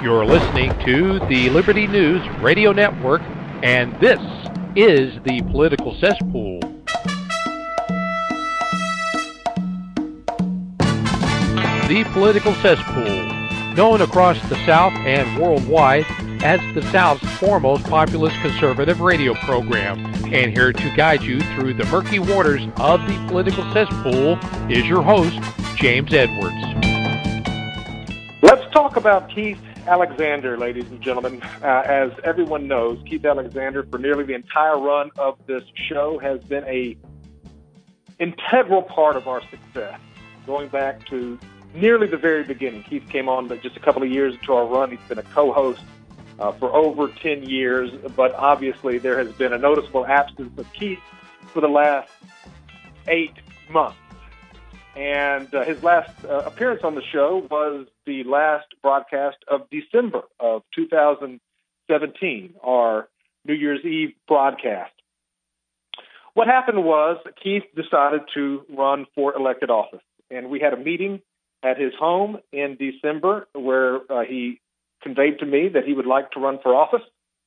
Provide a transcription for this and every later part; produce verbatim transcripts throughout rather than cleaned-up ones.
You're listening to the Liberty News Radio Network, and this is the Political Cesspool. The Political Cesspool, known across the South and worldwide as the South's foremost populist conservative radio program. And here to guide you through the murky waters of the Political Cesspool is your host, James Edwards. Let's talk about Keith Alexander, ladies and gentlemen. Uh, as everyone knows, Keith Alexander, for nearly the entire run of this show, has been a integral part of our success. Going back to nearly the very beginning, Keith came on just a couple of years into our run. He's been a co-host uh, for over ten years, but obviously there has been a noticeable absence of Keith for the last eight months. And uh, his last uh, appearance on the show was the last broadcast of December of two thousand seventeen, our New Year's Eve broadcast. What happened was Keith decided to run for elected office, and we had a meeting at his home in December where uh, he conveyed to me that he would like to run for office,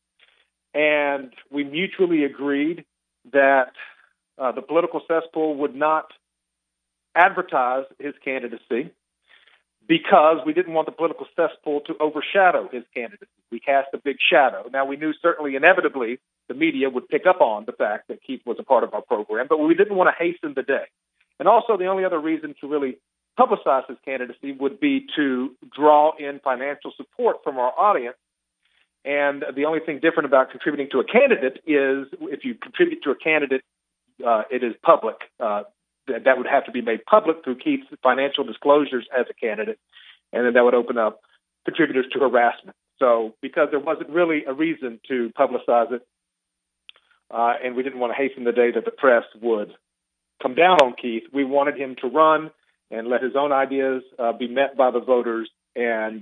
and we mutually agreed that uh, the Political Cesspool would not advertise his candidacy because we didn't want the Political Cesspool to overshadow his candidacy. We cast a big shadow. Now, we knew certainly inevitably the media would pick up on the fact that Keith was a part of our program, but we didn't want to hasten the day. And also, the only other reason to really publicize his candidacy would be to draw in financial support from our audience. And the only thing different about contributing to a candidate is if you contribute to a candidate, uh, it is public. Uh, that would have to be made public through Keith's financial disclosures as a candidate, and then that would open up contributors to harassment. So because there wasn't really a reason to publicize it, uh, and we didn't want to hasten the day that the press would come down on Keith, we wanted him to run and let his own ideas uh, be met by the voters, and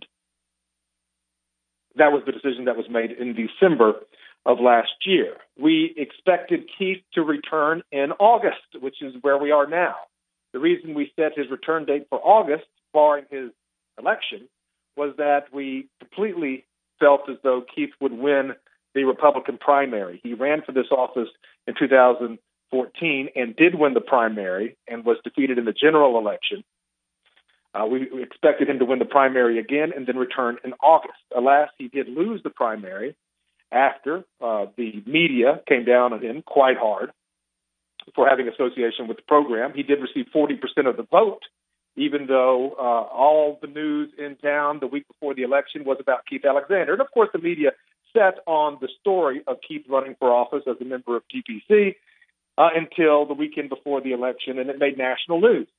that was the decision that was made in December of last year. We expected Keith to return in August, which is where we are now. The reason we set his return date for August, barring his election, was that we completely felt as though Keith would win the Republican primary. He ran for this office in two thousand fourteen and did win the primary and was defeated in the general election. Uh, we, we expected him to win the primary again and then return in August. Alas, he did lose the primary after uh, the media came down on him quite hard for having association with the program. He did receive forty percent of the vote, even though uh, all the news in town the week before the election was about Keith Alexander. And, of course, the media set on the story of Keith running for office as a member of T P C uh, until the weekend before the election, and it made national news.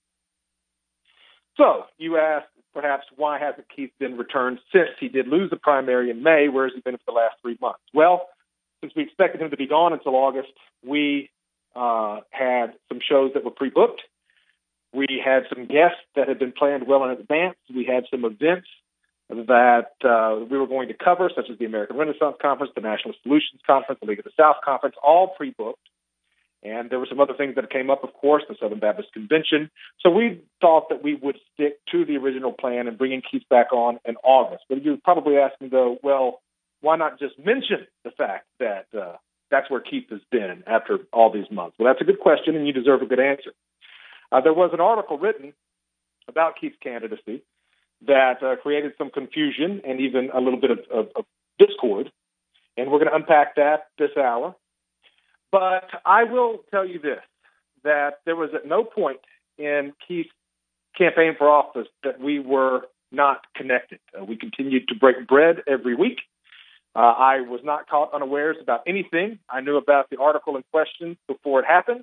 So you ask, perhaps, why hasn't Keith been returned since he did lose the primary in May? Where has he been for the last three months? Well, since we expected him to be gone until August, we uh, had some shows that were pre-booked. We had some guests that had been planned well in advance. We had some events that uh, we were going to cover, such as the American Renaissance Conference, the National Solutions Conference, the League of the South Conference, all pre-booked. And there were some other things that came up, of course, the Southern Baptist Convention. So we thought that we would stick to the original plan and bringing Keith back on in August. But you're probably asking, though, well, why not just mention the fact that uh, that's where Keith has been after all these months? Well, that's a good question, and you deserve a good answer. Uh, there was an article written about Keith's candidacy that uh, created some confusion and even a little bit of, of, of discord, and we're going to unpack that this hour. But I will tell you this, that there was at no point in Keith's campaign for office that we were not connected. Uh, we continued to break bread every week. Uh, I was not caught unawares about anything. I knew about the article in question before it happened,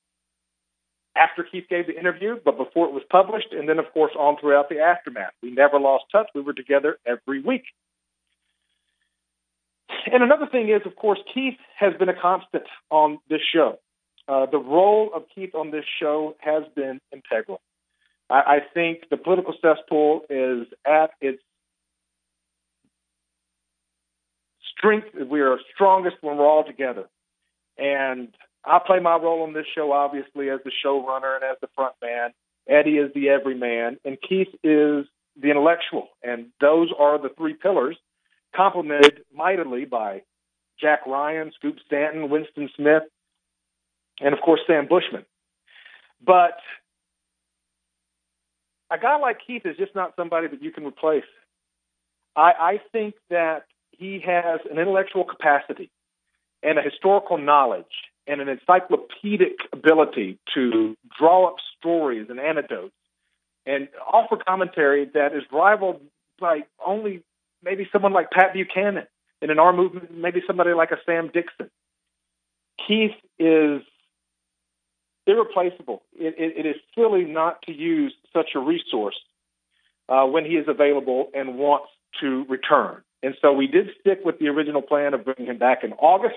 after Keith gave the interview, but before it was published, and then, of course, on throughout the aftermath. We never lost touch. We were together every week. And another thing is, of course, Keith has been a constant on this show. Uh, the role of Keith on this show has been integral. I, I think the Political Cesspool is at its strength. We are strongest when we're all together. And I play my role on this show, obviously, as the showrunner and as the front man. Eddie is the everyman. And Keith is the intellectual. And those are the three pillars, complemented mightily by Jack Ryan, Scoop Stanton, Winston Smith, and, of course, Sam Bushman. But a guy like Keith is just not somebody that you can replace. I, I think that he has an intellectual capacity and a historical knowledge and an encyclopedic ability to draw up stories and anecdotes and offer commentary that is rivaled by only maybe someone like Pat Buchanan, and in our movement, maybe somebody like a Sam Dixon. Keith is irreplaceable. It, it, it is silly not to use such a resource uh, when he is available and wants to return. And so we did stick with the original plan of bringing him back in August.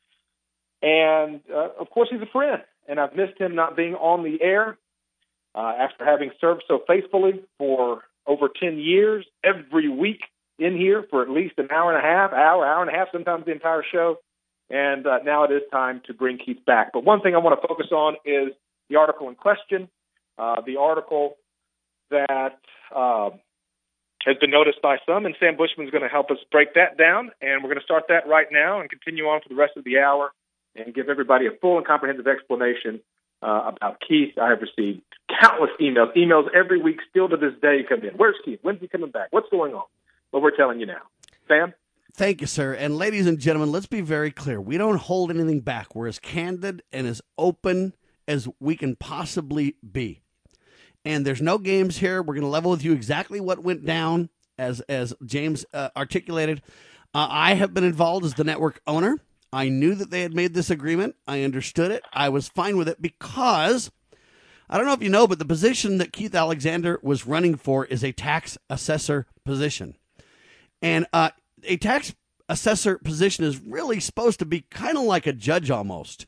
And, uh, of course, he's a friend, and I've missed him not being on the air uh, after having served so faithfully for over ten years, every week in here for at least an hour and a half, hour, hour and a half, sometimes the entire show. And uh, now it is time to bring Keith back. But one thing I want to focus on is the article in question, uh, the article that uh, has been noticed by some, and Sam Bushman is going to help us break that down. And we're going to start that right now and continue on for the rest of the hour and give everybody a full and comprehensive explanation uh, about Keith. I have received countless emails, emails every week, still to this day come in. Where's Keith? When's he coming back? What's going on? Well, we're telling you now. Sam? Thank you, sir. And ladies and gentlemen, let's be very clear. We don't hold anything back. We're as candid and as open as we can possibly be. And there's no games here. We're going to level with you exactly what went down, as as James uh, articulated. Uh, I have been involved as the network owner. I knew that they had made this agreement. I understood it. I was fine with it because, I don't know if you know, but the position that Keith Alexander was running for is a tax assessor position. And uh, a tax assessor position is really supposed to be kind of like a judge almost.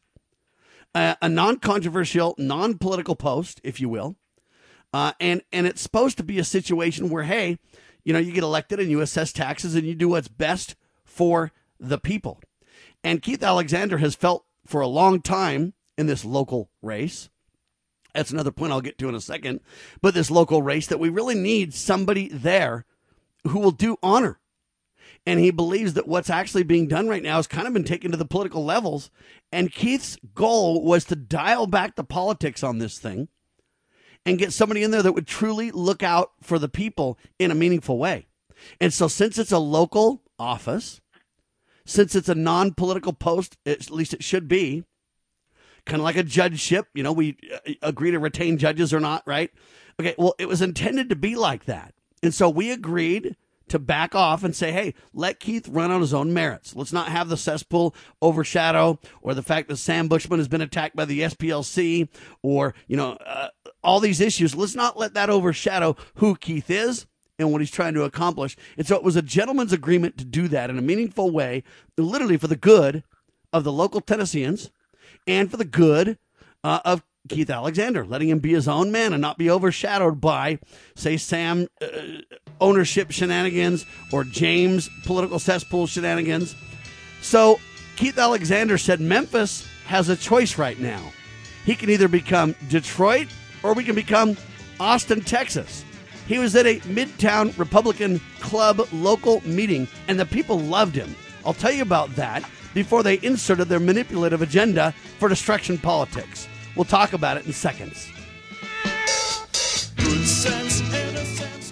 Uh, a non-controversial, non-political post, if you will. Uh, and, and it's supposed to be a situation where, hey, you know, you get elected and you assess taxes and you do what's best for the people. And Keith Alexander has felt for a long time in this local race. That's another point I'll get to in a second. But this local race that we really need somebody there who will do honor. And he believes that what's actually being done right now has kind of been taken to the political levels. And Keith's goal was to dial back the politics on this thing and get somebody in there that would truly look out for the people in a meaningful way. And so since it's a local office, since it's a non-political post, at least it should be, kind of like a judgeship, you know, we agree to retain judges or not, right? Okay, well, it was intended to be like that. And so we agreed to back off and say, hey, let Keith run on his own merits. Let's not have the cesspool overshadow, or the fact that Sam Bushman has been attacked by the S P L C, or, you know, uh, all these issues. Let's not let that overshadow who Keith is and what he's trying to accomplish. And so it was a gentleman's agreement to do that in a meaningful way, literally for the good of the local Tennesseans and for the good uh, of Keith Alexander, letting him be his own man and not be overshadowed by, say, Sam uh, ownership shenanigans or James political cesspool shenanigans. So Keith Alexander said Memphis has a choice right now. He can either become Detroit or we can become Austin, Texas. He was at a Midtown Republican Club local meeting, and the people loved him. I'll tell you about that before they inserted their manipulative agenda for destruction politics. We'll talk about it in seconds. Good sense, innocence.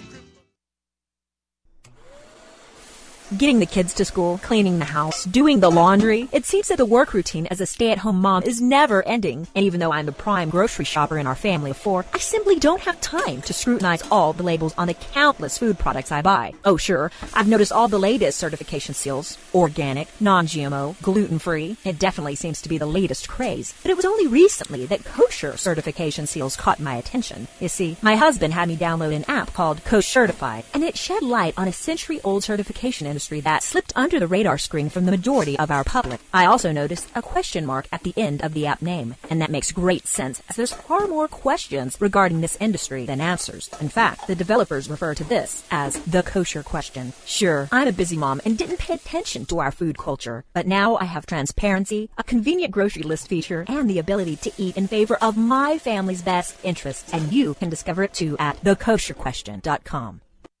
Getting the kids to school, cleaning the house, doing the laundry. It seems that the work routine as a stay-at-home mom is never ending. And even though I'm the prime grocery shopper in our family of four, I simply don't have time to scrutinize all the labels on the countless food products I buy. Oh sure, I've noticed all the latest certification seals. Organic, non-G M O, gluten-free. It definitely seems to be the latest craze. But it was only recently that kosher certification seals caught my attention. You see, my husband had me download an app called Koshertified, and it shed light on a century-old certification industry that slipped under the radar screen from the majority of our public. I also noticed a question mark at the end of the app name, and that makes great sense as there's far more questions regarding this industry than answers. In fact, the developers refer to this as the kosher question. Sure, I'm a busy mom and didn't pay attention to our food culture, but now I have transparency, a convenient grocery list feature, and the ability to eat in favor of my family's best interests, and you can discover it too at the kosher question dot com.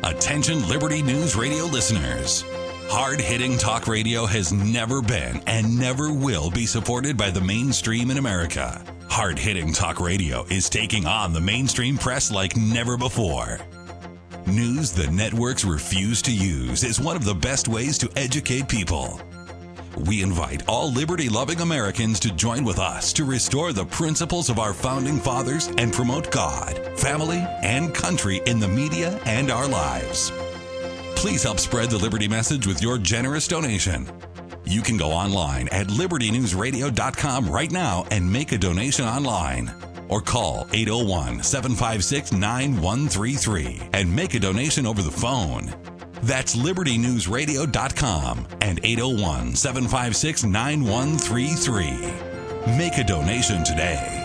Attention Liberty News Radio listeners. Hard-hitting talk radio has never been and never will be supported by the mainstream in America. Hard-hitting talk radio is taking on the mainstream press like never before. News the networks refuse to use is one of the best ways to educate people. We invite all liberty-loving Americans to join with us to restore the principles of our founding fathers and promote God, family, and country in the media and our lives. Please help spread the Liberty message with your generous donation. You can go online at liberty news radio dot com right now and make a donation online. Or call eight oh one, seven five six, nine one three three and make a donation over the phone. That's liberty news radio dot com and eight oh one, seven five six, nine one three three. Make a donation today.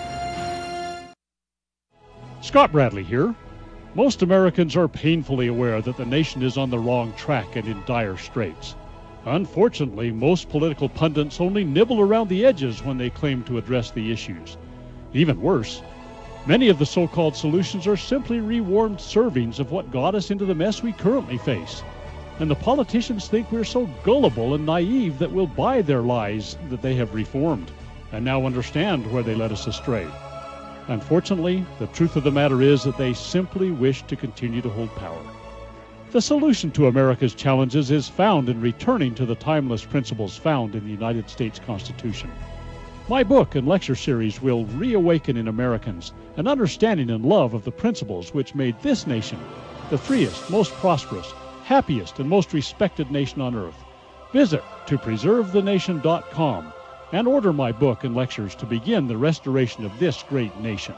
Scott Bradley here. Most Americans are painfully aware that the nation is on the wrong track and in dire straits. Unfortunately, most political pundits only nibble around the edges when they claim to address the issues. Even worse, many of the so-called solutions are simply rewarmed servings of what got us into the mess we currently face. And the politicians think we're so gullible and naive that we'll buy their lies that they have reformed and now understand where they led us astray. Unfortunately, the truth of the matter is that they simply wish to continue to hold power. The solution to America's challenges is found in returning to the timeless principles found in the United States Constitution. My book and lecture series will reawaken in Americans an understanding and love of the principles which made this nation the freest, most prosperous, happiest, and most respected nation on earth. Visit to preserve the nation dot com and order my book and lectures to begin the restoration of this great nation.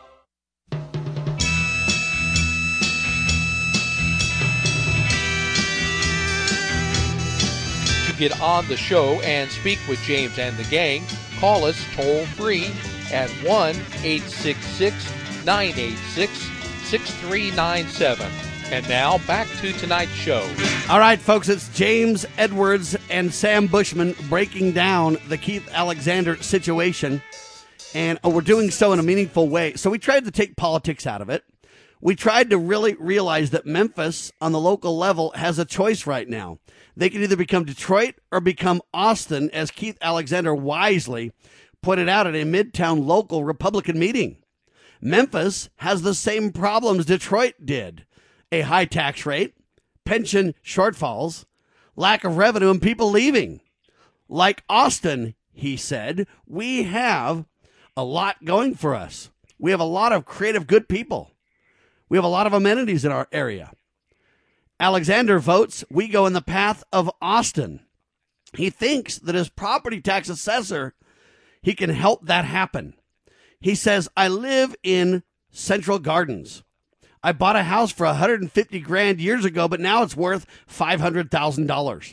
To get on the show and speak with James and the gang, call us toll free at one eight six six, nine eight six, six three nine seven. And now back to tonight's show. All right, folks, it's James Edwards and Sam Bushman breaking down the Keith Alexander situation. And we're doing so in a meaningful way. So we tried to take politics out of it. We tried to really realize that Memphis on the local level has a choice right now. They can either become Detroit or become Austin, as Keith Alexander wisely put it out at a Midtown local Republican meeting. Memphis has the same problems Detroit did. A high tax rate, pension shortfalls, lack of revenue, and people leaving. Like Austin, he said, we have a lot going for us. We have a lot of creative, good people. We have a lot of amenities in our area. Alexander votes we go in the path of Austin. He thinks that as property tax assessor, he can help that happen. He says, I live in Central Gardens. I bought a house for one hundred fifty grand years ago, but now it's worth five hundred thousand dollars.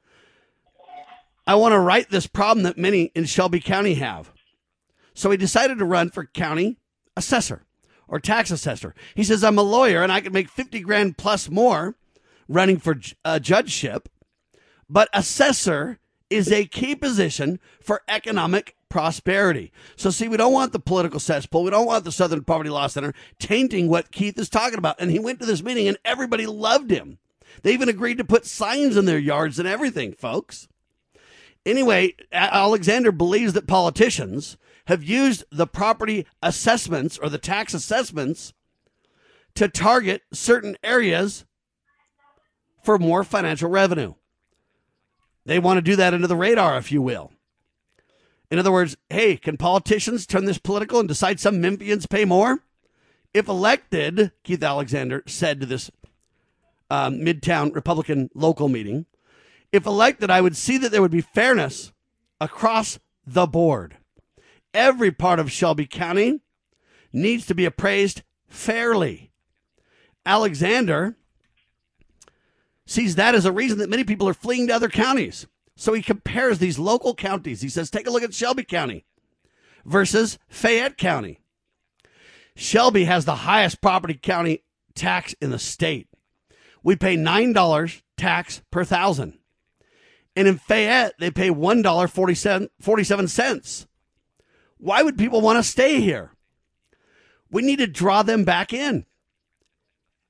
I want to right this problem that many in Shelby County have. So he decided to run for county assessor or tax assessor. He says, I'm a lawyer and I can make fifty grand plus more running for a judgeship, but assessor is a key position for economic prosperity. So see, we don't want the political cesspool. We don't want the Southern Poverty Law Center tainting what Keith is talking about. And he went to this meeting and everybody loved him. They even agreed to put signs in their yards and everything, folks. Anyway, Alexander believes that politicians have used the property assessments or the tax assessments to target certain areas for more financial revenue. They want to do that under the radar, if you will. In other words, hey, can politicians turn this political and decide some Memphians pay more? If elected, Keith Alexander said to this um, Midtown Republican local meeting, if elected, I would see that there would be fairness across the board. Every part of Shelby County needs to be appraised fairly. Alexander sees that as a reason that many people are fleeing to other counties. So he compares these local counties. He says, take a look at Shelby County versus Fayette County. Shelby has the highest property county tax in the state. We pay nine dollars tax per thousand. And in Fayette, they pay one dollar and forty-seven cents. Why would people want to stay here? We need to draw them back in.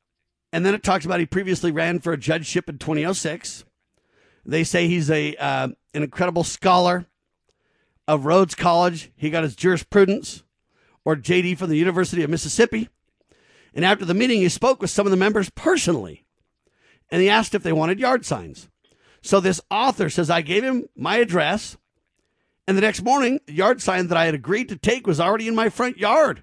And then it talks about he previously ran for a judgeship in two thousand six. They say he's a uh, an incredible scholar of Rhodes College. He got his jurisprudence or J D from the University of Mississippi. And after the meeting, he spoke with some of the members personally. And he asked if they wanted yard signs. So this author says, I gave him my address. And the next morning, the yard sign that I had agreed to take was already in my front yard.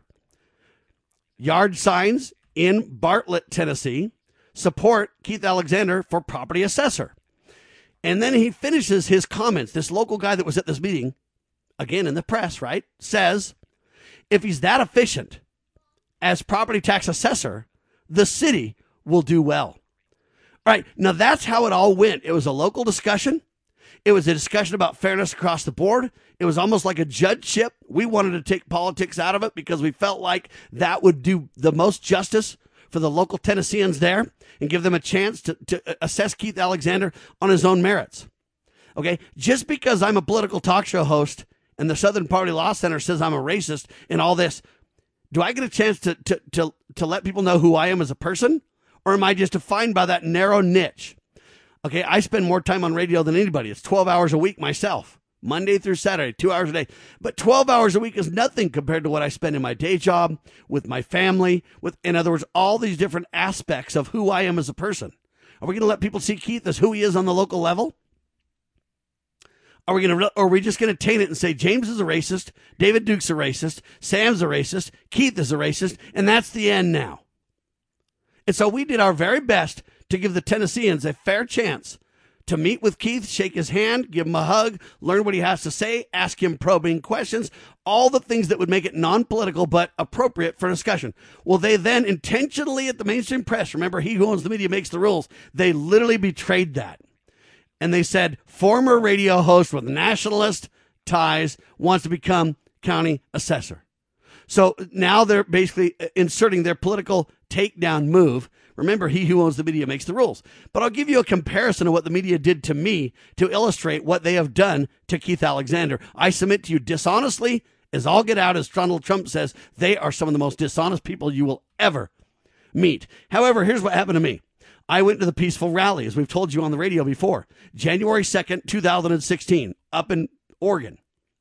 Yard signs in Bartlett, Tennessee, support Keith Alexander for property assessor. And then he finishes his comments. This local guy that was at this meeting, again in the press, right, says, if he's that efficient as property tax assessor, the city will do well. All right, now that's how it all went. It was a local discussion. It was a discussion about fairness across the board. It was almost like a judgeship. We wanted to take politics out of it because we felt like that would do the most justice for the local Tennesseans there and give them a chance to, to assess Keith Alexander on his own merits. Okay, just because I'm a political talk show host and the Southern Poverty Law Center says I'm a racist and all this, do I get a chance to, to, to, to let people know who I am as a person? Or am I just defined by that narrow niche? Okay, I spend more time on radio than anybody. It's twelve hours a week myself, Monday through Saturday, two hours a day. But twelve hours a week is nothing compared to what I spend in my day job, with my family, with, in other words, all these different aspects of who I am as a person. Are we going to let people see Keith as who he is on the local level? Are we going to, or are we just going to taint it and say James is a racist, David Duke's a racist, Sam's a racist, Keith is a racist, and that's the end now? And so we did our very best to give the Tennesseans a fair chance to meet with Keith, shake his hand, give him a hug, learn what he has to say, ask him probing questions, all the things that would make it non-political but appropriate for discussion. Well, they then intentionally at the mainstream press, remember, he who owns the media makes the rules, they literally betrayed that. And they said, former radio host with nationalist ties wants to become county assessor. So now they're basically inserting their political takedown move. Remember, he who owns the media makes the rules. But I'll give you a comparison of what the media did to me to illustrate what they have done to Keith Alexander. I submit to you dishonestly, as all get out, as Donald Trump says, they are some of the most dishonest people you will ever meet. However, here's what happened to me. I went to the peaceful rally, as we've told you on the radio before, January second, two thousand sixteen, up in Oregon.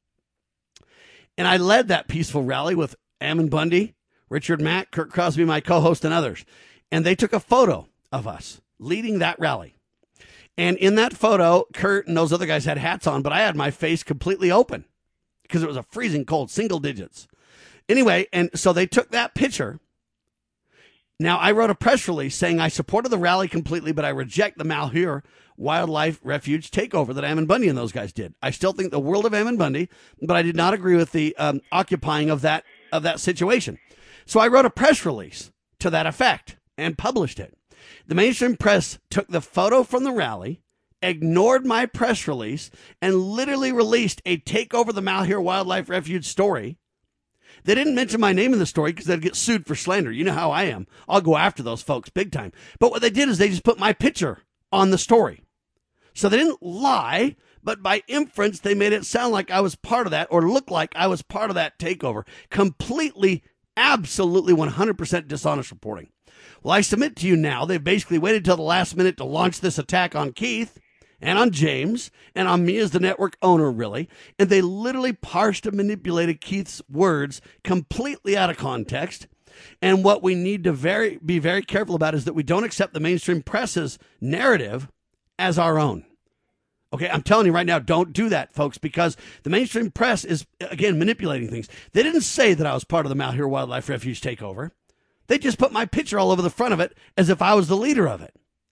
And I led that peaceful rally with Ammon Bundy, Richard Mack, Kurt Crosby, my co-host, and others. And they took a photo of us leading that rally. And in that photo, Kurt and those other guys had hats on, but I had my face completely open because it was a freezing cold, single digits. Anyway, and so they took that picture. Now, I wrote a press release saying I supported the rally completely, but I reject the Malheur Wildlife Refuge takeover that Ammon Bundy and those guys did. I still think the world of Ammon Bundy, but I did not agree with the um, occupying of that of that situation. So I wrote a press release to that effect and published it. The mainstream press took the photo from the rally, ignored my press release, and literally released a takeover the Malheur Wildlife Refuge story. They didn't mention my name in the story because they'd get sued for slander. You know how I am. I'll go after those folks big time. But what they did is they just put my picture on the story. So they didn't lie, but by inference, they made it sound like I was part of that or look like I was part of that takeover. Completely, absolutely one hundred percent dishonest reporting. Well, I submit to you now, they've basically waited till the last minute to launch this attack on Keith and on James and on me as the network owner, really. And they literally parsed and manipulated Keith's words completely out of context. And what we need to very be very careful about is that we don't accept the mainstream press's narrative as our own. Okay, I'm telling you right now, don't do that, folks, because the mainstream press is, again, manipulating things. They didn't say that I was part of the Malheur Wildlife Refuge takeover. They just put my picture all over the front of it as if I was the leader of it.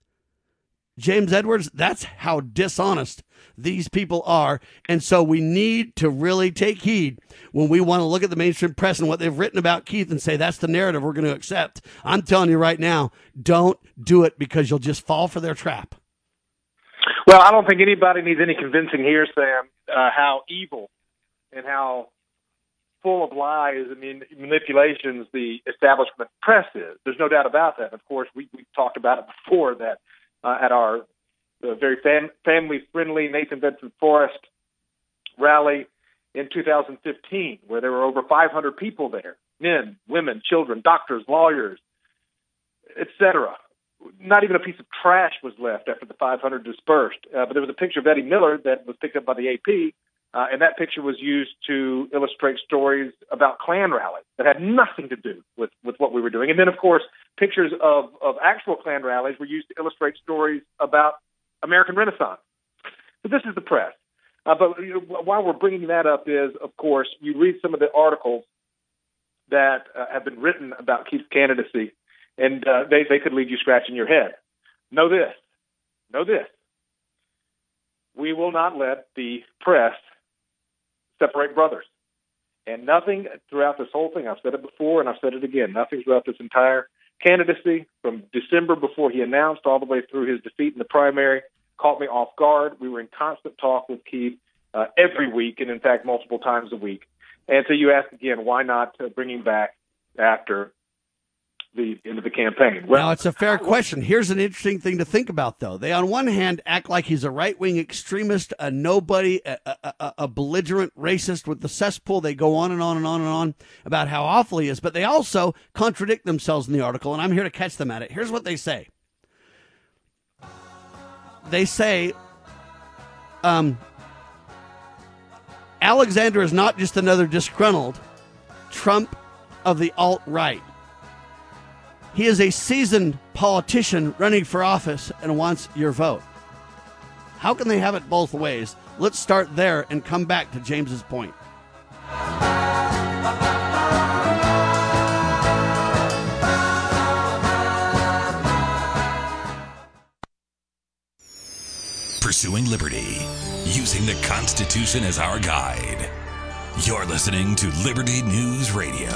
James Edwards, that's how dishonest these people are. And so we need to really take heed when we want to look at the mainstream press and what they've written about Keith and say that's the narrative we're going to accept. I'm telling you right now, don't do it because you'll just fall for their trap. Well, I don't think anybody needs any convincing here, Sam, uh, how evil and how full of lies and manipulations the establishment press is. There's no doubt about that. Of course, we, we've talked about it before that uh, at our uh, very fam- family-friendly Nathan Bedford Forrest rally in two thousand fifteen, where there were over five hundred people there, men, women, children, doctors, lawyers, et cetera. not even a piece of trash was left after the five hundred dispersed. Uh, but there was a picture of Eddie Miller that was picked up by the A P, uh, and that picture was used to illustrate stories about Klan rallies that had nothing to do with, with what we were doing. And then, of course, pictures of, of actual Klan rallies were used to illustrate stories about American Renaissance. So this is the press. Uh, but you know, why we're bringing that up is, of course, you read some of the articles that uh, have been written about Keith's candidacy, and uh, they, they could leave you scratching your head. Know this. Know this. We will not let the press separate brothers. And nothing throughout this whole thing, I've said it before and I've said it again, nothing throughout this entire candidacy from December before he announced all the way through his defeat in the primary caught me off guard. We were in constant talk with Keith uh, every week, and in fact, multiple times a week. And so you ask again, why not uh, bring him back after the end of the campaign? Well, now, it's a fair question. Here's an interesting thing to think about, though. They, on one hand, act like he's a right-wing extremist, a nobody, a, a, a, a belligerent racist with the cesspool. They go on and on and on and on about how awful he is, but they also contradict themselves in the article, and I'm here to catch them at it. Here's what they say. They say, um, Alexander is not just another disgruntled Trump of the alt-right. He is a seasoned politician running for office and wants your vote. How can they have it both ways? Let's start there and come back to James's point. Pursuing liberty, using the Constitution as our guide. You're listening to Liberty News Radio.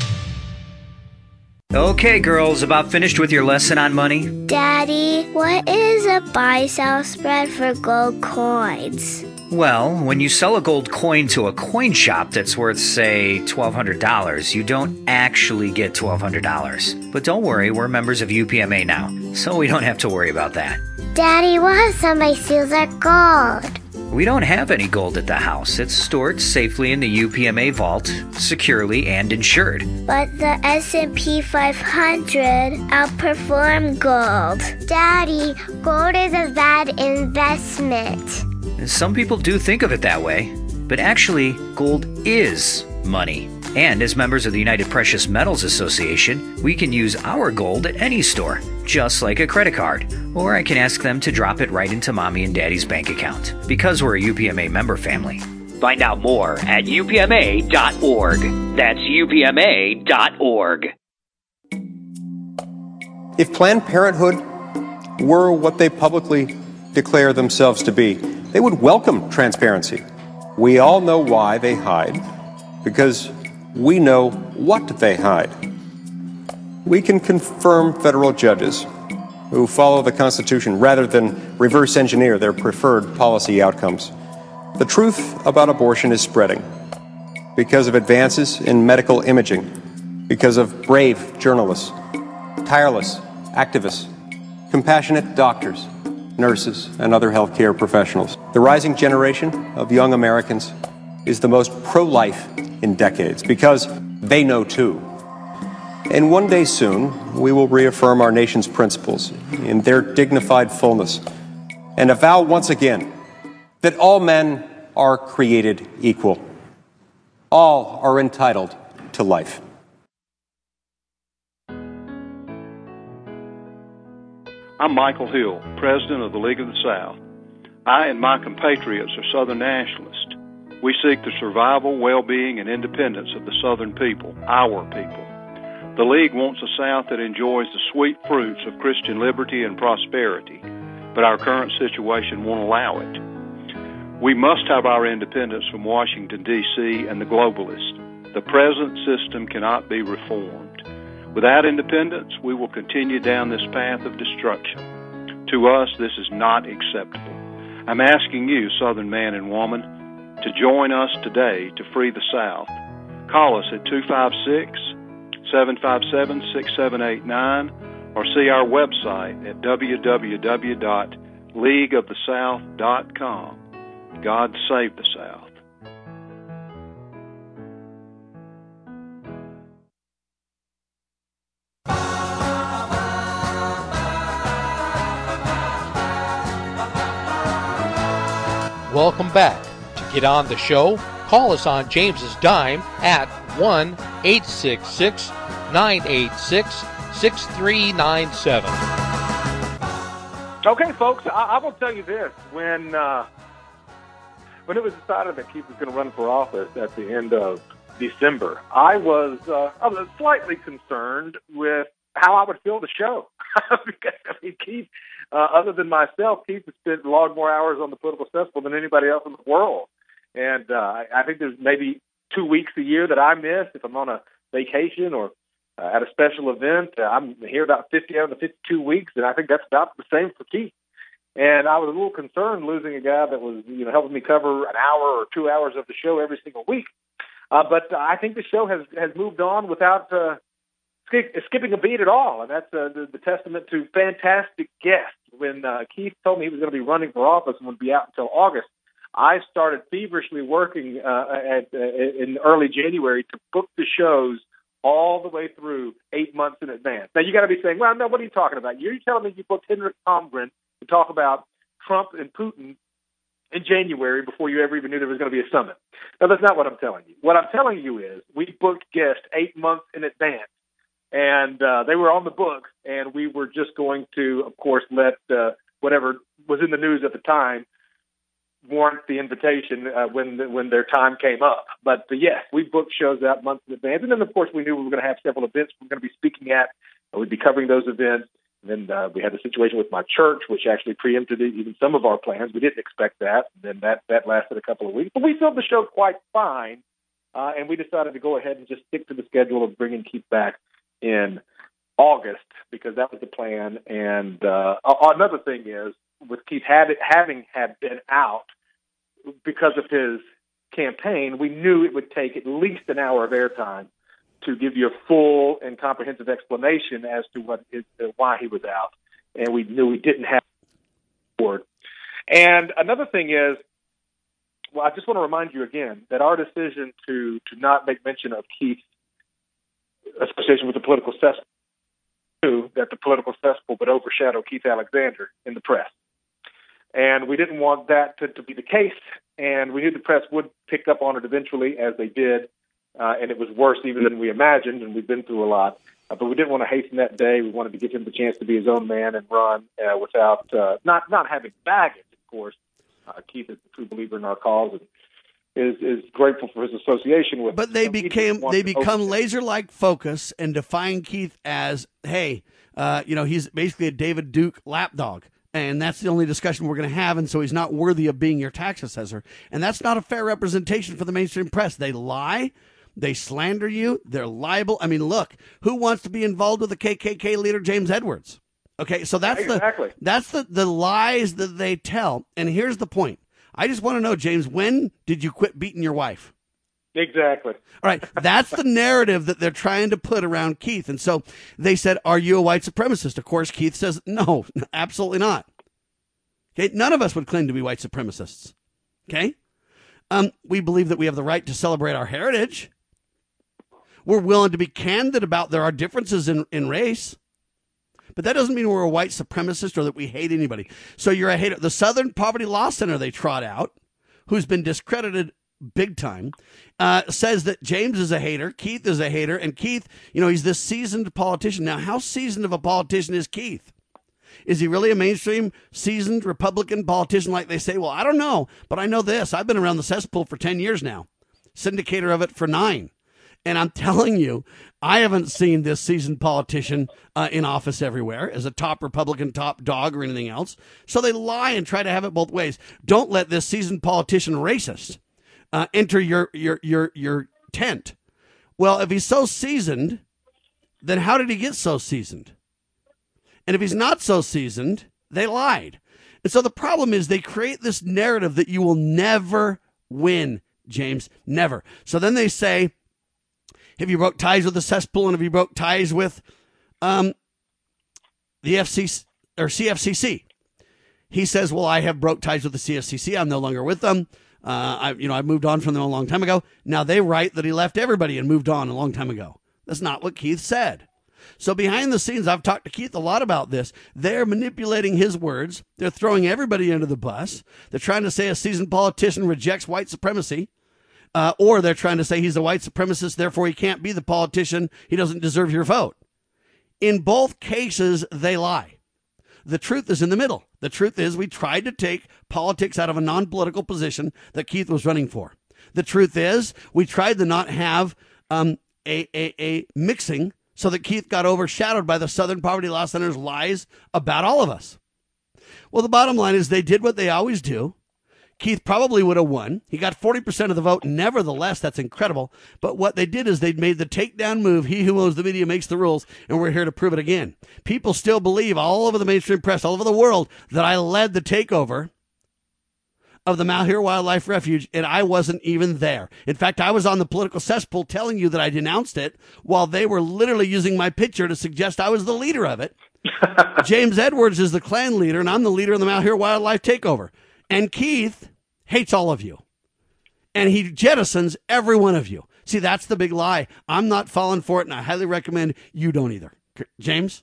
Okay, girls, about finished with your lesson on money? Daddy, what is a buy-sell spread for gold coins? Well, when you sell a gold coin to a coin shop that's worth, say, twelve hundred dollars, you don't actually get twelve hundred dollars. But don't worry, we're members of U P M A now, so we don't have to worry about that. Daddy, what if somebody steals our gold? We don't have any gold at the house. It's stored safely in the U P M A vault, securely and insured. But the S and P five hundred outperformed gold. Daddy, gold is a bad investment. Some people do think of it that way, but actually, gold is money. And as members of the United Precious Metals Association, we can use our gold at any store, just like a credit card. Or I can ask them to drop it right into Mommy and Daddy's bank account, because we're a U P M A member family. Find out more at U P M A dot org. That's U P M A dot org. If Planned Parenthood were what they publicly declare themselves to be, they would welcome transparency. We all know why they hide, because we know what they hide. We can confirm federal judges who follow the Constitution rather than reverse engineer their preferred policy outcomes. The truth about abortion is spreading because of advances in medical imaging, because of brave journalists, tireless activists, compassionate doctors, nurses, and other healthcare professionals. The rising generation of young Americans is the most pro-life in decades because they know too. And one day soon, we will reaffirm our nation's principles in their dignified fullness and avow once again that all men are created equal. All are entitled to life. I'm Michael Hill, President of the League of the South. I and my compatriots are Southern nationalists. We seek the survival, well-being, and independence of the Southern people, our people. The League wants a South that enjoys the sweet fruits of Christian liberty and prosperity, but our current situation won't allow it. We must have our independence from Washington, D C and the globalists. The present system cannot be reformed. Without independence, we will continue down this path of destruction. To us, this is not acceptable. I'm asking you, Southern man and woman, to join us today to free the South. Call us at two five six, seven five seven, six seven eight nine or see our website at w w w dot league of the south dot com. God save the South. welcome back. To get on the show, call us on James's dime at one eight six six, nine eight six, six three nine seven. Okay, folks, I, I will tell you this. When uh, when it was decided that Keith was going to run for office at the end of December, I was, uh, I was slightly concerned with how I would fill the show. Because, I mean, Keith, uh, other than myself, Keith has spent a lot more hours on the political cesspool than anybody else in the world. And uh, I, I think there's maybe two weeks a year that I miss if I'm on a vacation or uh, at a special event. Uh, I'm here about fifty out of the fifty-two weeks, and I think that's about the same for Keith. And I was a little concerned losing a guy that was, you know, helping me cover an hour or two hours of the show every single week. Uh, but I think the show has, has moved on without uh, skip, skipping a beat at all, and that's uh, the, the testament to fantastic guests. When uh, Keith told me he was going to be running for office and would be out until August, I started feverishly working uh, at, uh, in early January to book the shows all the way through eight months in advance. Now, you got to be saying, well, no, what are you talking about? You're telling me you booked Henrik Holmgren to talk about Trump and Putin in January before you ever even knew there was going to be a summit. No, that's not what I'm telling you. What I'm telling you is we booked guests eight months in advance, and uh, they were on the books, and we were just going to, of course, let uh, whatever was in the news at the time warrant the invitation uh, when the, when their time came up. But uh, yes, we booked shows out months in advance, and then of course we knew we were going to have several events we were going to be speaking at. And we'd be covering those events. And then uh, we had the situation with my church, which actually preempted even some of our plans. We didn't expect that. And then that that lasted a couple of weeks, but we filled the show quite fine, uh, and we decided to go ahead and just stick to the schedule of bringing Keith back in August because that was the plan. And uh, another thing is, with Keith had it, having had been out because of his campaign, we knew it would take at least an hour of airtime to give you a full and comprehensive explanation as to what is, uh, why he was out, and we knew we didn't have board. And another thing is, well, I just want to remind you again that our decision to to not make mention of Keith's association with the political cesspool, knew that the political cesspool would overshadow Keith Alexander in the press. And we didn't want that to, to be the case, and we knew the press would pick up on it eventually, as they did, uh, and it was worse even than we imagined, and we've been through a lot. Uh, but we didn't want to hasten that day. We wanted to give him the chance to be his own man and run uh, without uh, not not having baggage, of course. Uh, Keith is a true believer in our cause and is is grateful for his association with. But they so became they become laser-like focus and define Keith as, hey, uh, you know, he's basically a David Duke lapdog. And that's the only discussion we're going to have, and so he's not worthy of being your tax assessor. And that's not a fair representation for the mainstream press. They lie, they slander you, they're liable. I mean, look, who wants to be involved with the K K K leader James Edwards? Okay, so that's exactly. the that's the, the lies that they tell. And here's the point. I just want to know, James, when did you quit beating your wife? Exactly. All right. That's the narrative that they're trying to put around Keith. And so they said, are you a white supremacist? Of course, Keith says, no, absolutely not. Okay. None of us would claim to be white supremacists. Okay. Um, we believe that we have the right to celebrate our heritage. We're willing to be candid about there are differences in, in race. But that doesn't mean we're a white supremacist or that we hate anybody. So you're a hater. The Southern Poverty Law Center they trot out, who's been discredited big time, uh, says that James is a hater, Keith is a hater, and Keith, you know, he's this seasoned politician. Now, how seasoned of a politician is Keith? Is he really a mainstream seasoned Republican politician like they say? Well, I don't know, but I know this. I've been around the cesspool for ten years now, syndicator of it for nine. And I'm telling you, I haven't seen this seasoned politician uh, in office everywhere as a top Republican, top dog or anything else. So they lie and try to have it both ways. Don't let this seasoned politician racist Uh, enter your, your your your tent. Well, if he's so seasoned, then how did he get so seasoned? And if he's not so seasoned, they lied. And so the problem is they create this narrative that you will never win, James, never. So then they say, have you broke ties with the cesspool and have you broke ties with um, the F C C or C F C C? He says, well, I have broke ties with the C F C C. I'm no longer with them. Uh, I, you know, I moved on from them a long time ago. Now they write that he left everybody and moved on a long time ago. That's not what Keith said. So behind the scenes, I've talked to Keith a lot about this. They're manipulating his words. They're throwing everybody under the bus. They're trying to say a seasoned politician rejects white supremacy. Uh, or they're trying to say he's a white supremacist, therefore he can't be the politician. He doesn't deserve your vote. In both cases, they lie. The truth is in the middle. The truth is we tried to take politics out of a non-political position that Keith was running for. The truth is we tried to not have um, a, a, a mixing so that Keith got overshadowed by the Southern Poverty Law Center's lies about all of us. Well, the bottom line is they did what they always do. Keith probably would have won. He got forty percent of the vote. Nevertheless, that's incredible. But what they did is they made the takedown move. He who owns the media makes the rules, and we're here to prove it again. People still believe all over the mainstream press, all over the world, that I led the takeover of the Malheur Wildlife Refuge, and I wasn't even there. In fact, I was on the political cesspool telling you that I denounced it while they were literally using my picture to suggest I was the leader of it. James Edwards is the Klan leader, and I'm the leader of the Malheur Wildlife Takeover. And Keith hates all of you. And he jettisons every one of you. See, that's the big lie. I'm not falling for it, and I highly recommend you don't either. James?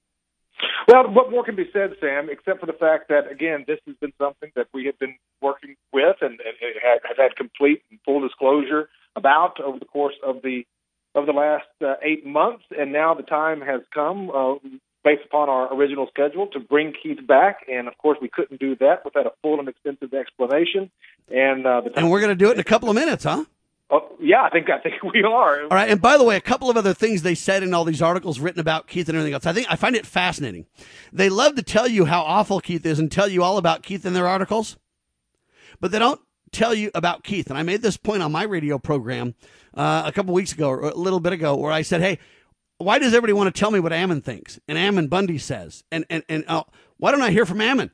Well, what more can be said, Sam, except for the fact that, again, this has been something that we have been working with and, and have had complete and full disclosure about over the course of the of the last uh, eight months. And now the time has come, uh, based upon our original schedule, to bring Keith back. And, of course, we couldn't do that without a full and extensive explanation. And uh, the and we're going to do it in a couple of minutes, huh? Oh, yeah, I think I think we are. All right. And by the way, a couple of other things they said in all these articles written about Keith and everything else. I think I find it fascinating. They love to tell you how awful Keith is and tell you all about Keith in their articles, but they don't tell you about Keith. And I made this point on my radio program uh, a couple weeks ago, or a little bit ago, where I said, "Hey, why does everybody want to tell me what Ammon thinks and Ammon Bundy says? And and and uh, why don't I hear from Ammon?"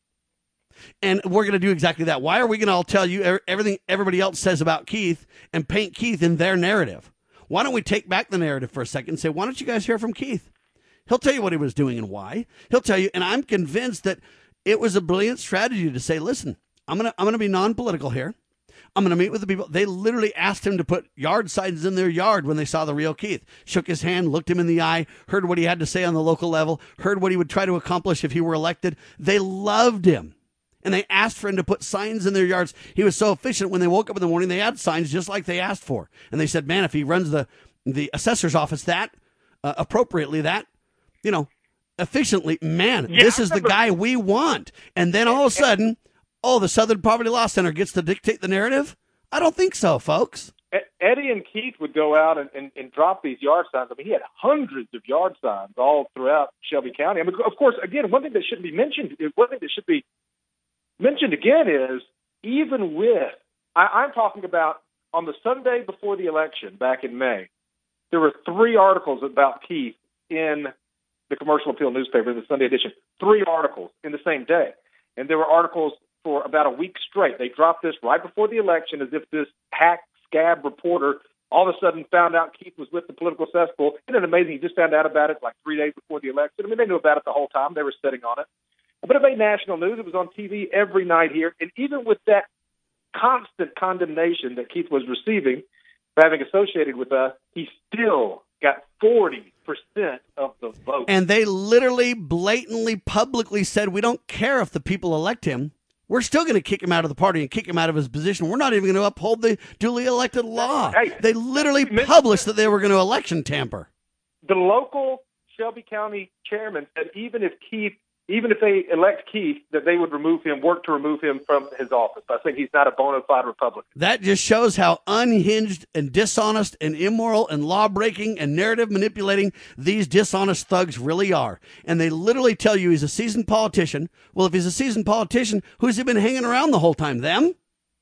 And we're going to do exactly that. Why are we going to all tell you everything everybody else says about Keith and paint Keith in their narrative? Why don't we take back the narrative for a second and say, why don't you guys hear from Keith? He'll tell you what he was doing and why. He'll tell you, and I'm convinced that it was a brilliant strategy to say, listen, I'm going to I'm going to be non-political here. I'm going to meet with the people. They literally asked him to put yard signs in their yard when they saw the real Keith. Shook his hand, looked him in the eye, heard what he had to say on the local level, heard what he would try to accomplish if he were elected. They loved him. And they asked for him to put signs in their yards. He was so efficient when they woke up in the morning, they had signs just like they asked for. And they said, man, if he runs the, the assessor's office that uh, appropriately, that, you know, efficiently, man, yeah, this is the guy we want. And then all of a sudden, oh, the Southern Poverty Law Center gets to dictate the narrative? I don't think so, folks. Eddie and Keith would go out and, and, and drop these yard signs. I mean, he had hundreds of yard signs all throughout Shelby County. I mean, of course, again, one thing that shouldn't be mentioned, one thing that should be mentioned again is, even with, I, I'm talking about on the Sunday before the election back in May, there were three articles about Keith in the Commercial Appeal newspaper, the Sunday edition, three articles in the same day. And there were articles for about a week straight. They dropped this right before the election as if this hack scab reporter all of a sudden found out Keith was with the political cesspool. Isn't it amazing? He just found out about it like three days before the election. I mean, they knew about it the whole time. They were sitting on it. But it made national news. It was on T V every night here. And even with that constant condemnation that Keith was receiving for having associated with us, he still got forty percent of the vote. And they literally, blatantly, publicly said, we don't care if the people elect him. We're still going to kick him out of the party and kick him out of his position. We're not even going to uphold the duly elected law. Hey, they literally published that they were going to election tamper. The local Shelby County chairman said even if Keith Even if they elect Keith, that they would remove him, work to remove him from his office. I think he's not a bona fide Republican. That just shows how unhinged and dishonest and immoral and law-breaking and narrative manipulating these dishonest thugs really are. And they literally tell you he's a seasoned politician. Well, if he's a seasoned politician, who's he been hanging around the whole time? Them?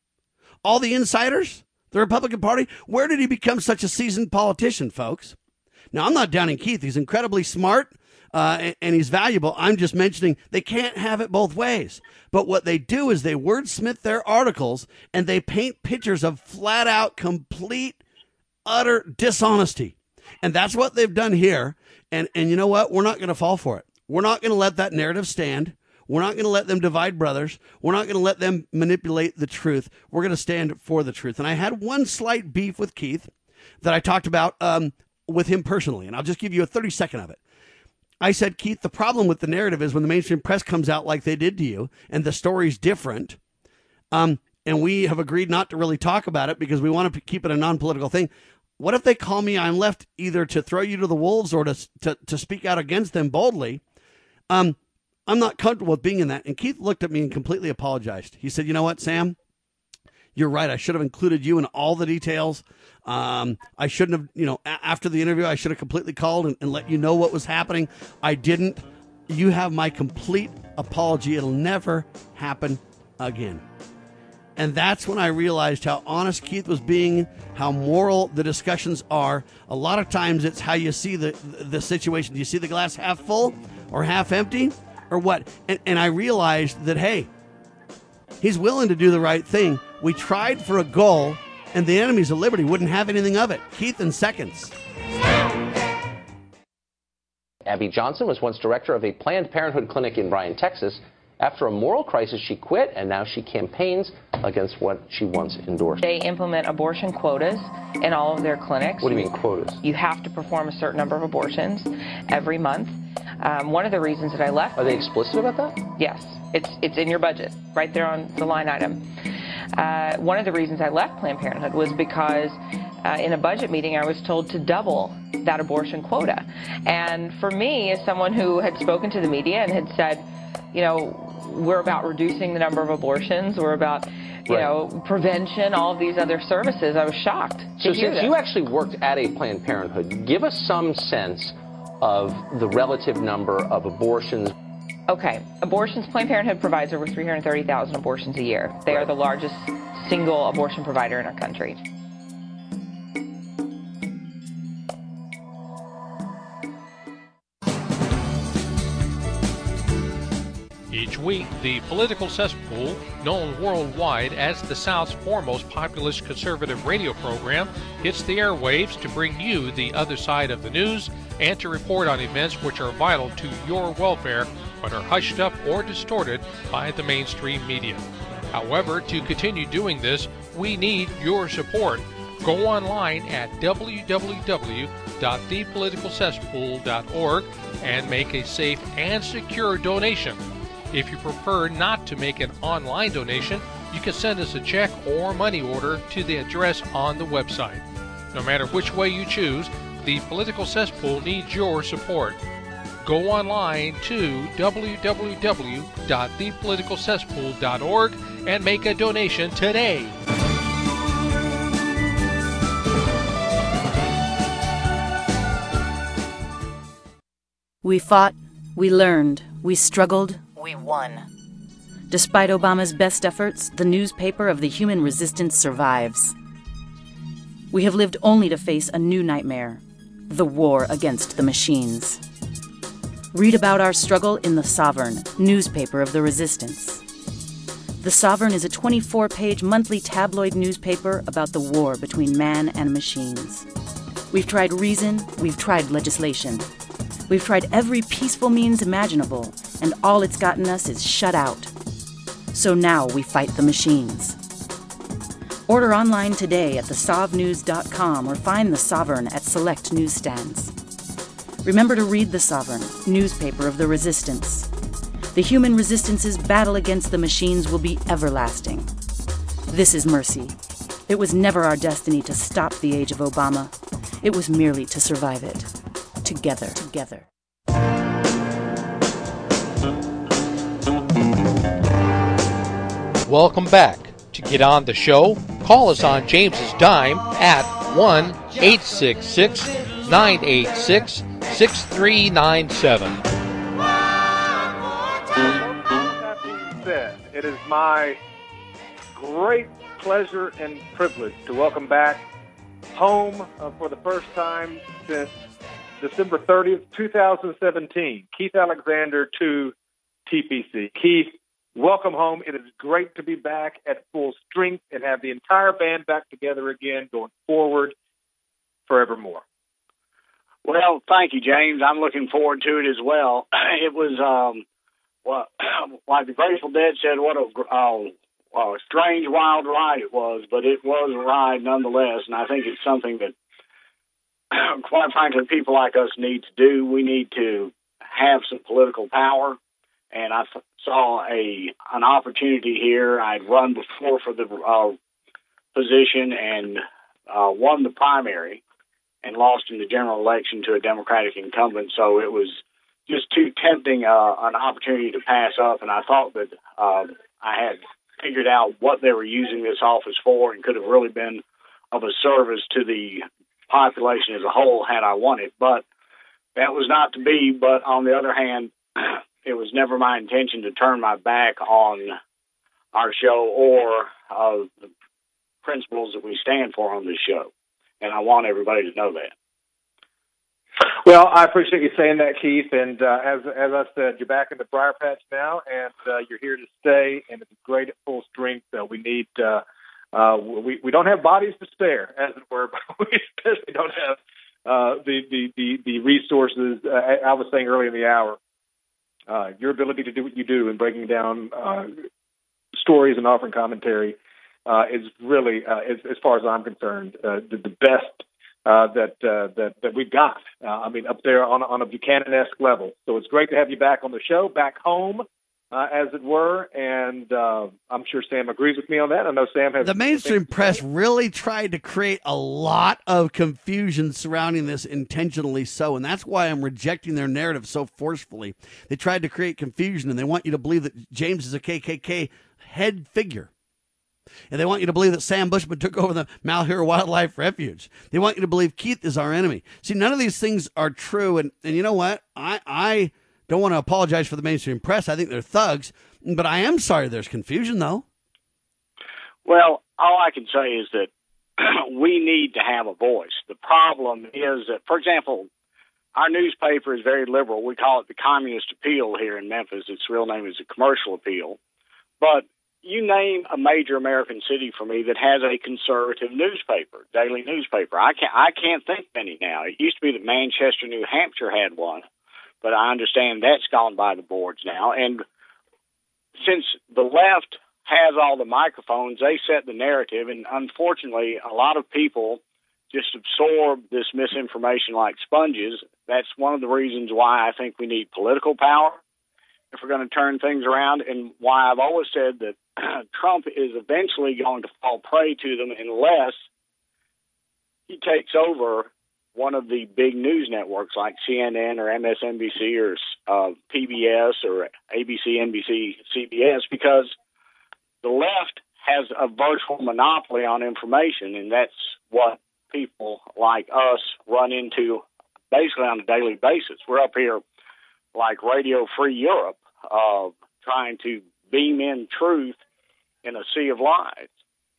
All the insiders? The Republican Party? Where did he become such a seasoned politician, folks? Now, I'm not downing Keith. He's incredibly smart. Uh, and, and he's valuable. I'm just mentioning they can't have it both ways. But what they do is they wordsmith their articles and they paint pictures of flat out, complete, utter dishonesty. And that's what they've done here. And, and you know what? We're not going to fall for it. We're not going to let that narrative stand. We're not going to let them divide brothers. We're not going to let them manipulate the truth. We're going to stand for the truth. And I had one slight beef with Keith that I talked about um, with him personally, and I'll just give you a thirty second of it. I said, Keith, the problem with the narrative is when the mainstream press comes out like they did to you and the story's different, um, and we have agreed not to really talk about it because we want to keep it a non-political thing. What if they call me on left either to throw you to the wolves or to to, to speak out against them boldly? Um, I'm not comfortable with being in that. And Keith looked at me and completely apologized. He said, you know what, Sam? You're right. I should have included you in all the details. Um, I shouldn't have, you know, a- after the interview, I should have completely called and, and let you know what was happening. I didn't. You have my complete apology. It'll never happen again. And that's when I realized how honest Keith was being, how moral the discussions are. A lot of times it's how you see the, the situation. Do you see the glass half full or half empty or what? And, and I realized that, hey, he's willing to do the right thing. We tried for a goal, and the enemies of liberty wouldn't have anything of it. Keith in seconds. Abby Johnson was once director of a Planned Parenthood clinic in Bryan, Texas. After a moral crisis, she quit, and now she campaigns against what she once endorsed. They implement abortion quotas in all of their clinics. What do you mean quotas? You have to perform a certain number of abortions every month. Um, one of the reasons that I left... Are they explicit about that? Yes. It's, it's in your budget, right there on the line item. Uh, one of the reasons I left Planned Parenthood was because uh, in a budget meeting I was told to double that abortion quota. And for me, as someone who had spoken to the media and had said, you know, we're about reducing the number of abortions, we're about, you right. know, prevention, all of these other services, I was shocked to So hear since this. you actually worked at a Planned Parenthood, give us some sense of the relative number of abortions. Okay, abortions, Planned Parenthood provides over three hundred thirty thousand abortions a year. They right. are the largest single abortion provider in our country. Each week, the Political Cesspool, known worldwide as the South's foremost populist conservative radio program, hits the airwaves to bring you the other side of the news and to report on events which are vital to your welfare but are hushed up or distorted by the mainstream media. However, to continue doing this, we need your support. Go online at w w w dot the political cesspool dot org and make a safe and secure donation. If you prefer not to make an online donation, you can send us a check or money order to the address on the website. No matter which way you choose, the Political Cesspool needs your support. Go online to w w w dot the political cesspool dot org and make a donation today. We fought, we learned, we struggled, we won. Despite Obama's best efforts, the newspaper of the human resistance survives. We have lived only to face a new nightmare, the war against the machines. Read about our struggle in The Sovereign, newspaper of the resistance. The Sovereign is a twenty-four page monthly tabloid newspaper about the war between man and machines. We've tried reason, we've tried legislation. We've tried every peaceful means imaginable, and all it's gotten us is shut out. So now we fight the machines. Order online today at the sov news dot com or find The Sovereign at select newsstands. Remember to read The Sovereign, newspaper of the resistance. The human resistance's battle against the machines will be everlasting. This is mercy. It was never our destiny to stop the age of Obama. It was merely to survive it. Together, together. Welcome back. To get on the show, call us on James's dime at one eight six six, nine eight six, six three nine seven. That being said, it is my great pleasure and privilege to welcome back home uh, for the first time since December thirtieth, twenty seventeen, Keith Alexander to T P C. Keith, welcome home. It is great to be back at full strength and have the entire band back together again going forward forevermore. Well, thank you, James. I'm looking forward to it as well. It was, um, well, like the Grateful Dead said, what a uh, well, a strange, wild ride it was, but it was a ride nonetheless, and I think it's something that quite frankly, people like us need to do. We need to have some political power. And I th- saw a an opportunity here. I'd run before for the uh, position and uh, won the primary and lost in the general election to a Democratic incumbent. So it was just too tempting uh, an opportunity to pass up. And I thought that uh, I had figured out what they were using this office for and could have really been of a service to the population as a whole had I won it. But that was not to be. But on the other hand, it was never my intention to turn my back on our show or uh, the principles that we stand for on this show. And I want everybody to know that. Well, I appreciate you saying that, Keith. And uh, as as I said, you're back in the Briar Patch now, and uh, you're here to stay, and it's great at full strength. Uh, we need uh, uh, we we don't have bodies to spare, as it were, but we especially don't have uh, the, the the the resources. Uh, I was saying earlier in the hour, uh, your ability to do what you do in breaking down uh, stories and offering commentary uh, is really, uh, as, as far as I'm concerned, uh, the, the best. Uh, that, uh, that that we've got. Uh, I mean, up there on, on a Buchanan-esque level. So it's great to have you back on the show, back home, uh, as it were. And uh, I'm sure Sam agrees with me on that. I know Sam has... The mainstream press really tried to create a lot of confusion surrounding this, intentionally so, and that's why I'm rejecting their narrative so forcefully. They tried to create confusion, and they want you to believe that James is a K K K head figure. And they want you to believe that Sam Bushman took over the Malheur Wildlife Refuge. They want you to believe Keith is our enemy. See, none of these things are true. And, and you know what? I, I don't want to apologize for the mainstream press. I think they're thugs. But I am sorry there's confusion, though. Well, all I can say is that we need to have a voice. The problem is that, for example, our newspaper is very liberal. We call it the Communist Appeal here in Memphis. Its real name is the Commercial Appeal. But you name a major American city for me that has a conservative newspaper, daily newspaper. I can't, I can't think of any now. It used to be that Manchester, New Hampshire had one, but I understand that's gone by the boards now. And since the left has all the microphones, they set the narrative, and unfortunately, a lot of people just absorb this misinformation like sponges. That's one of the reasons why I think we need political power if we're going to turn things around, and why I've always said that Trump is eventually going to fall prey to them unless he takes over one of the big news networks like C N N or M S N B C or uh, P B S or A B C, N B C, C B S, because the left has a virtual monopoly on information, and that's what people like us run into basically on a daily basis. We're up here like Radio Free Europe, uh, trying to beam in truth in a sea of lies.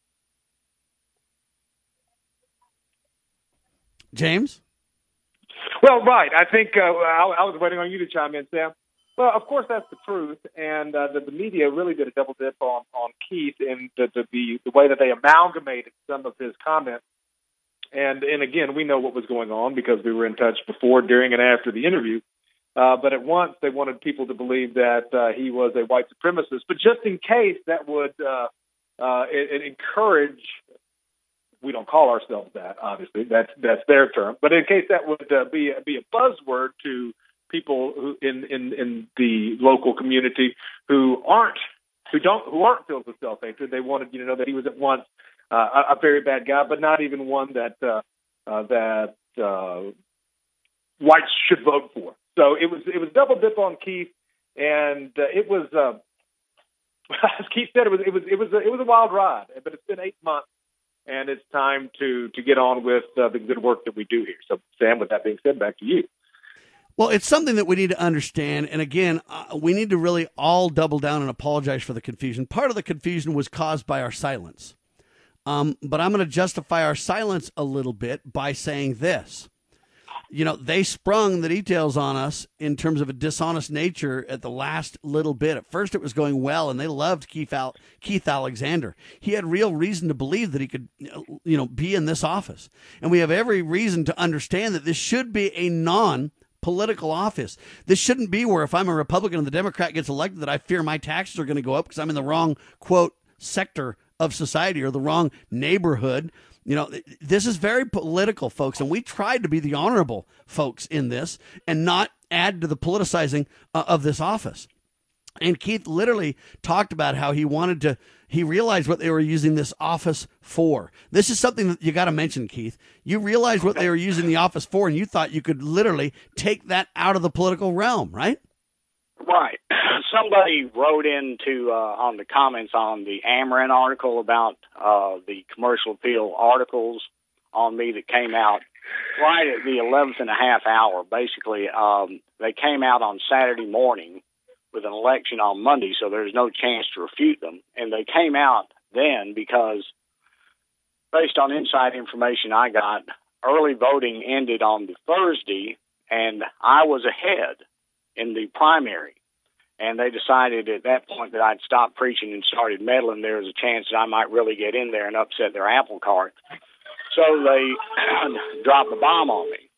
James? Well, right. I think uh, I, I was waiting on you to chime in, Sam. Well, of course, that's the truth, and uh, the, the media really did a double dip on, on Keith in the, the, the, the way that they amalgamated some of his comments. And, and again, we know what was going on because we were in touch before, during, and after the interview. Uh, but at once they wanted people to believe that uh, he was a white supremacist. But just in case that would uh, uh, it, it encourage, we don't call ourselves that, obviously, that's that's their term. But in case that would uh, be be a buzzword to people who in, in, in the local community who aren't who don't who aren't filled with self-hatred, they wanted you to know that he was at once uh, a, a very bad guy, but not even one that uh, uh, that uh, whites should vote for. So it was it was double dip on Keith, and uh, it was uh, as Keith said, it was it was it was a, it was a wild ride. But it's been eight months, and it's time to to get on with uh, the good work that we do here. So, Sam, with that being said, back to you. Well, it's something that we need to understand, and again, uh, we need to really all double down and apologize for the confusion. Part of the confusion was caused by our silence, um, but I'm going to justify our silence a little bit by saying this. You know, they sprung the details on us in terms of a dishonest nature at the last little bit. At first, it was going well, and they loved Keith, Al- Keith Alexander. He had real reason to believe that he could, you know, be in this office. And we have every reason to understand that this should be a non-political office. This shouldn't be where if I'm a Republican and the Democrat gets elected that I fear my taxes are going to go up because I'm in the wrong, quote, sector of society or the wrong neighborhood. You know, this is very political, folks, and we tried to be the honorable folks in this and not add to the politicizing uh, of this office. And Keith literally talked about how he wanted to, he realized what they were using this office for. This is something that you got to mention, Keith. You realized what they were using the office for, and you thought you could literally take that out of the political realm, right? Right. Somebody wrote into, uh, on the comments on the Ameren article about uh, the commercial appeal articles on me that came out right at the eleventh and a half hour. Basically, um, they came out on Saturday morning with an election on Monday, so there's no chance to refute them. And they came out then because, based on inside information I got, early voting ended on the Thursday, and I was ahead in the primary. And they decided at that point that I'd stop preaching and started meddling. There was a chance that I might really get in there and upset their apple cart. So they dropped the bomb on me.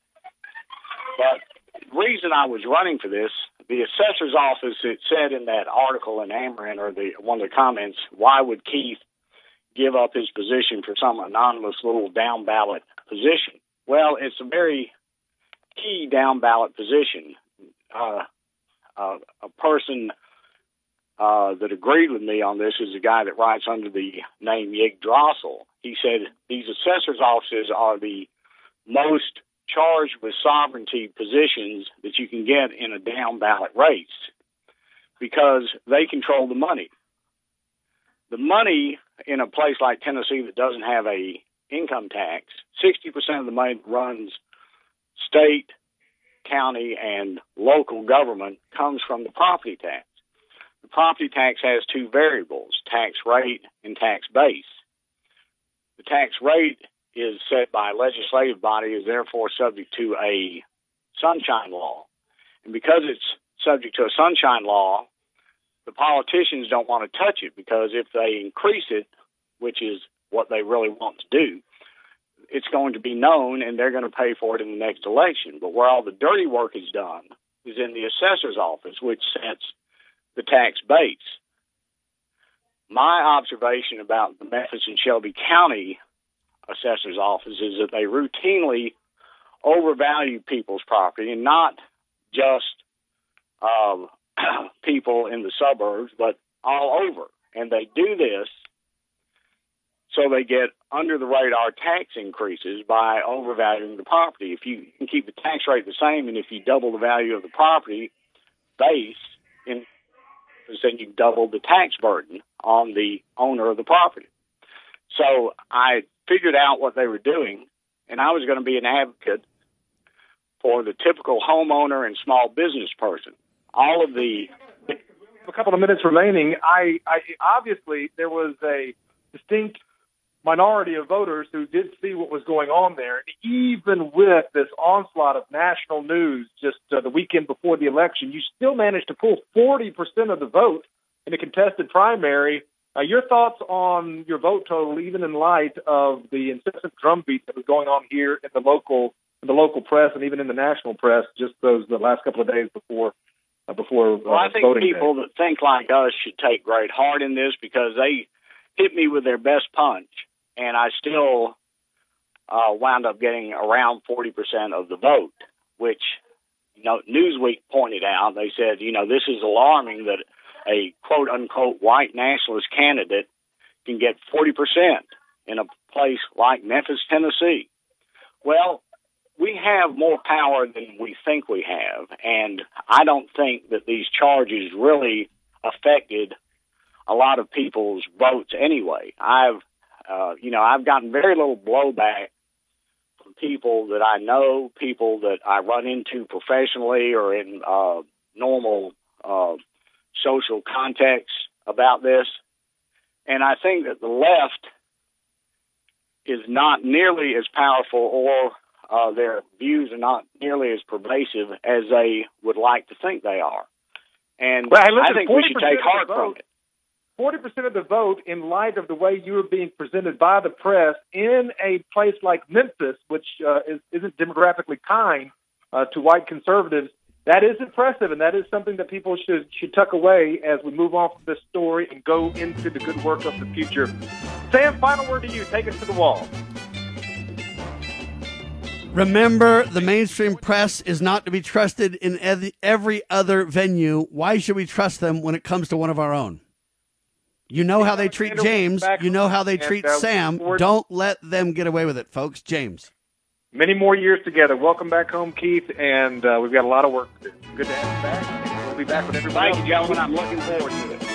But the reason I was running for this, the assessor's office, it said in that article in Ameren, or the one of the comments, why would Keith give up his position for some anonymous little down-ballot position? Well, it's a very key down-ballot position. Uh, uh, a person uh, that agreed with me on this is a guy that writes under the name Yggdrasil. He said these assessor's offices are the most charged with sovereignty positions that you can get in a down-ballot race because they control the money. The money in a place like Tennessee that doesn't have a income tax, sixty percent of the money that runs state, county, and local government comes from the property tax. The property tax has two variables, tax rate and tax base. The tax rate is set by a legislative body, is therefore subject to a sunshine law. And because it's subject to a sunshine law, the politicians don't want to touch it because if they increase it, which is what they really want to do, it's going to be known and they're going to pay for it in the next election. But where all the dirty work is done is in the assessor's office, which sets the tax base. My observation about the Memphis and Shelby County assessor's office is that they routinely overvalue people's property, and not just uh, people in the suburbs, but all over. And they do this so they get under the radar tax increases by overvaluing the property. If you can keep the tax rate the same, and if you double the value of the property base, in, then you double the tax burden on the owner of the property. So I figured out what they were doing, and I was going to be an advocate for the typical homeowner and small business person. All of the... A couple of minutes remaining, I, I obviously there was a distinct minority of voters who did see what was going on there. Even with this onslaught of national news just uh, the weekend before the election, you still managed to pull forty percent of the vote in a contested primary. Uh, your thoughts on your vote total, even in light of the incessant drumbeat that was going on here in the local in the local press and even in the national press just those the last couple of days before uh, before uh, well, I think voting people day. that think like us should take great heart in this because they hit me with their best punch, and I still uh, wound up getting around forty percent of the vote, which, you know, Newsweek pointed out. They said, you know, this is alarming that a quote-unquote white nationalist candidate can get forty percent in a place like Memphis, Tennessee. Well, we have more power than we think we have, and I don't think that these charges really affected a lot of people's votes anyway. I've, uh, you know, I've gotten very little blowback from people that I know, people that I run into professionally or in uh, normal uh social context about this. And I think that the left is not nearly as powerful, or uh, their views are not nearly as pervasive as they would like to think they are. And well, hey, listen, I think we should take heart from it. forty percent of the vote in light of the way you are being presented by the press in a place like Memphis, which uh, is, isn't demographically kind uh, to white conservatives. That is impressive, and that is something that people should should tuck away as we move on from this story and go into the good work of the future. Sam, final word to you. Take us to the wall. Remember, the mainstream press is not to be trusted in every other venue. Why should we trust them when it comes to one of our own? You know how they treat James. You know how they treat Sam. Don't let them get away with it, folks. James. Many more years together. Welcome back home, Keith, and uh, we've got a lot of work to do. Good to have you back. We'll be back with everybody. Thank you, gentlemen. I'm looking forward to it.